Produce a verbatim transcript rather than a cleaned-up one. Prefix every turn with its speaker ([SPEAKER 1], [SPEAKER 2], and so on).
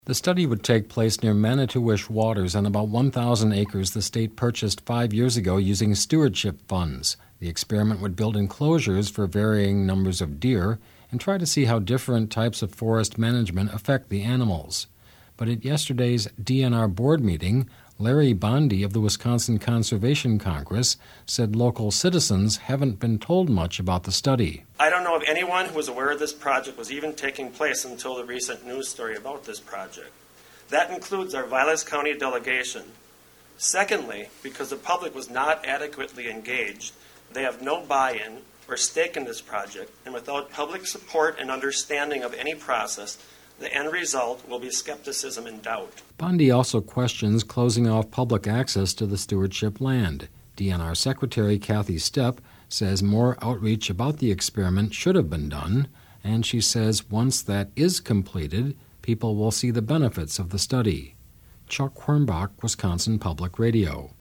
[SPEAKER 1] The study would take place near Manitowish Waters on about one thousand acres the state purchased five years ago using stewardship funds. The experiment would build enclosures for varying numbers of deer and try to see how different types of forest management affect the animals. But at yesterday's D N R board meeting, Larry Bondi of the Wisconsin Conservation Congress said local citizens haven't been told much about the study.
[SPEAKER 2] I don't know of anyone who was aware of this project was even taking place until the recent news story about this project. That includes our Vilas County delegation. Secondly, because the public was not adequately engaged, they have no buy-in or stake in this project, and without public support and understanding of any process, the end result will be skepticism and doubt.
[SPEAKER 1] Bondi also questions closing off public access to the stewardship land. D N R Secretary Kathy Stepp says more outreach about the experiment should have been done, and she says once that is completed, people will see the benefits of the study. Chuck Hornbach, Wisconsin Public Radio.